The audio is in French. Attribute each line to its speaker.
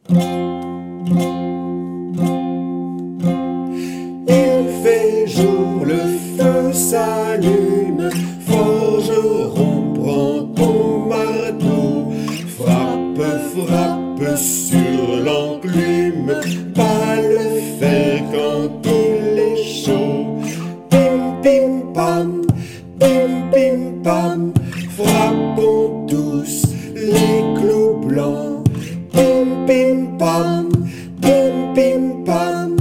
Speaker 1: Il fait jour, le feu s'allume, forgeron, prends ton marteau, frappe, frappe sur l'enclume, pas le fer quand il est chaud. Pim, pim, pam, frappons tous les clous blancs. Pim, pim, pam, pim, pim, pam.